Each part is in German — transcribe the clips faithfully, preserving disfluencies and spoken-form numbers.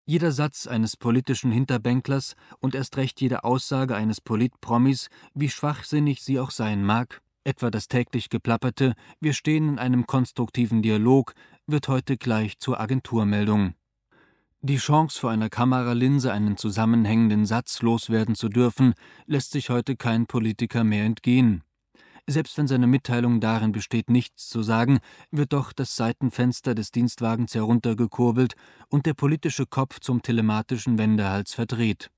Jeder Satz eines politischen Hinterbänklers und erst recht jede Aussage eines Politpromis, wie schwachsinnig sie auch sein mag, etwa das täglich geplapperte „Wir stehen in einem konstruktiven Dialog“, wird heute gleich zur Agenturmeldung. Die Chance, vor einer Kameralinse einen zusammenhängenden Satz loswerden zu dürfen, lässt sich heute kein Politiker mehr entgehen. Selbst wenn seine Mitteilung darin besteht, nichts zu sagen, wird doch das Seitenfenster des Dienstwagens heruntergekurbelt und der politische Kopf zum telematischen Wendehals verdreht.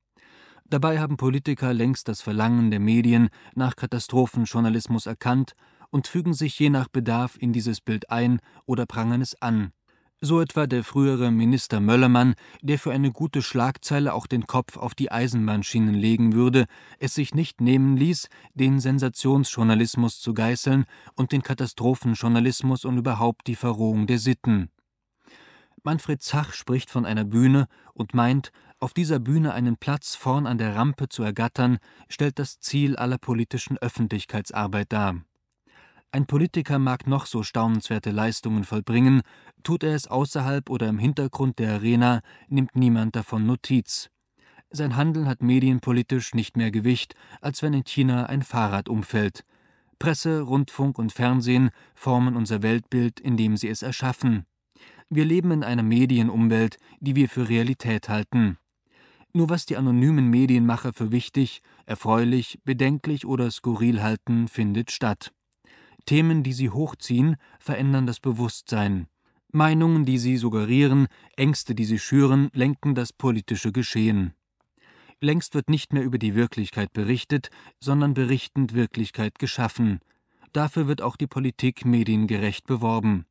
Dabei haben Politiker längst das Verlangen der Medien nach Katastrophenjournalismus erkannt und fügen sich je nach Bedarf in dieses Bild ein oder prangern es an. So etwa der frühere Minister Möllermann, der für eine gute Schlagzeile auch den Kopf auf die Eisenbahnschienen legen würde, es sich nicht nehmen ließ, den Sensationsjournalismus zu geißeln und den Katastrophenjournalismus und überhaupt die Verrohung der Sitten. Manfred Zach spricht von einer Bühne und meint, auf dieser Bühne einen Platz vorn an der Rampe zu ergattern, stellt das Ziel aller politischen Öffentlichkeitsarbeit dar. Ein Politiker mag noch so staunenswerte Leistungen vollbringen, tut er es außerhalb oder im Hintergrund der Arena, nimmt niemand davon Notiz. Sein Handeln hat medienpolitisch nicht mehr Gewicht, als wenn in China ein Fahrrad umfällt. Presse, Rundfunk und Fernsehen formen unser Weltbild, indem sie es erschaffen. Wir leben in einer Medienumwelt, die wir für Realität halten. Nur was die anonymen Medienmacher für wichtig, erfreulich, bedenklich oder skurril halten, findet statt. Themen, die sie hochziehen, verändern das Bewusstsein. Meinungen, die sie suggerieren, Ängste, die sie schüren, lenken das politische Geschehen. Längst wird nicht mehr über die Wirklichkeit berichtet, sondern berichtend Wirklichkeit geschaffen. Dafür wird auch die Politik mediengerecht beworben.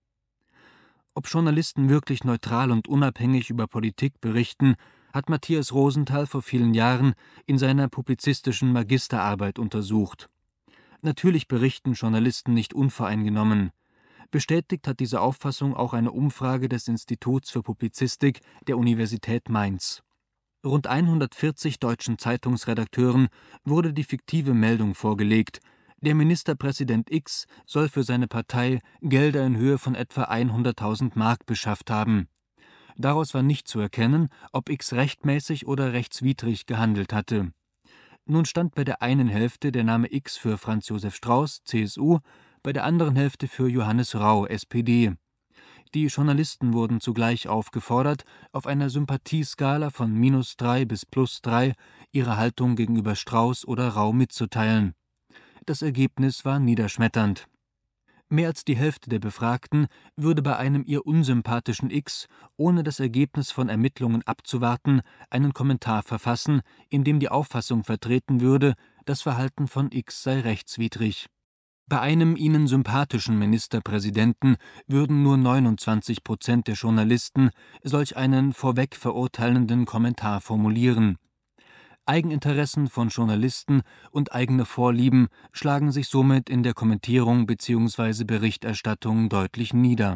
Ob Journalisten wirklich neutral und unabhängig über Politik berichten, hat Matthias Rosenthal vor vielen Jahren in seiner publizistischen Magisterarbeit untersucht. Natürlich berichten Journalisten nicht unvoreingenommen. Bestätigt hat diese Auffassung auch eine Umfrage des Instituts für Publizistik der Universität Mainz. Rund hundertvierzig deutschen Zeitungsredakteuren wurde die fiktive Meldung vorgelegt: Der Ministerpräsident X soll für seine Partei Gelder in Höhe von etwa hunderttausend Mark beschafft haben. Daraus war nicht zu erkennen, ob X rechtmäßig oder rechtswidrig gehandelt hatte. Nun stand bei der einen Hälfte der Name X für Franz Josef Strauß, C S U, bei der anderen Hälfte für Johannes Rau, S P D. Die Journalisten wurden zugleich aufgefordert, auf einer Sympathieskala von minus drei bis plus drei ihre Haltung gegenüber Strauß oder Rau mitzuteilen. Das Ergebnis war niederschmetternd. Mehr als die Hälfte der Befragten würde bei einem ihr unsympathischen X, ohne das Ergebnis von Ermittlungen abzuwarten, einen Kommentar verfassen, in dem die Auffassung vertreten würde, das Verhalten von X sei rechtswidrig. Bei einem ihnen sympathischen Ministerpräsidenten würden nur neunundzwanzig Prozent der Journalisten solch einen vorweg verurteilenden Kommentar formulieren. Eigeninteressen von Journalisten und eigene Vorlieben schlagen sich somit in der Kommentierung bzw. Berichterstattung deutlich nieder.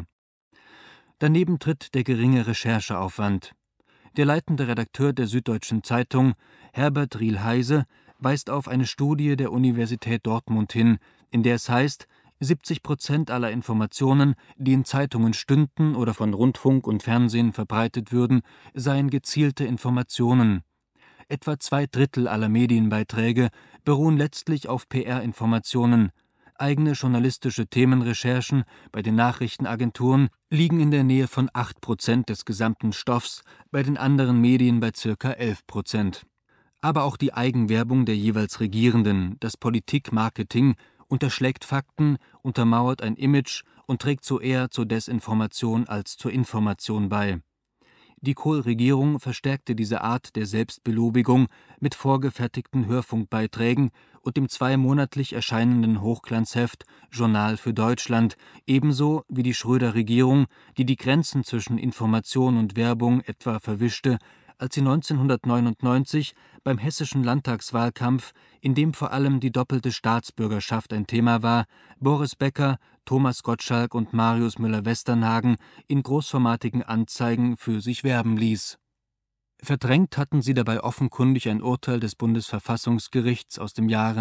Daneben tritt der geringe Rechercheaufwand. Der leitende Redakteur der Süddeutschen Zeitung, Herbert Riel-Heise, weist auf eine Studie der Universität Dortmund hin, in der es heißt, siebzig Prozent aller Informationen, die in Zeitungen stünden oder von Rundfunk und Fernsehen verbreitet würden, seien gezielte Informationen. Etwa zwei Drittel aller Medienbeiträge beruhen letztlich auf P R-Informationen. Eigene journalistische Themenrecherchen bei den Nachrichtenagenturen liegen in der Nähe von acht Prozent des gesamten Stoffs, bei den anderen Medien bei ca. elf Prozent. Aber auch die Eigenwerbung der jeweils Regierenden, das Politikmarketing, unterschlägt Fakten, untermauert ein Image und trägt so eher zur Desinformation als zur Information bei. Die Kohl-Regierung verstärkte diese Art der Selbstbelobigung mit vorgefertigten Hörfunkbeiträgen und dem zweimonatlich erscheinenden Hochglanzheft Journal für Deutschland, ebenso wie die Schröder-Regierung, die die Grenzen zwischen Information und Werbung etwa verwischte, als sie neunzehnhundertneunundneunzig beim hessischen Landtagswahlkampf, in dem vor allem die doppelte Staatsbürgerschaft ein Thema war, Boris Becker, Thomas Gottschalk und Marius Müller-Westernhagen in großformatigen Anzeigen für sich werben ließ. Verdrängt hatten sie dabei offenkundig ein Urteil des Bundesverfassungsgerichts aus dem Jahre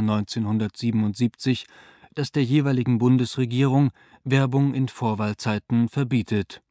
neunzehnhundertsiebenundsiebzig, das der jeweiligen Bundesregierung Werbung in Vorwahlzeiten verbietet.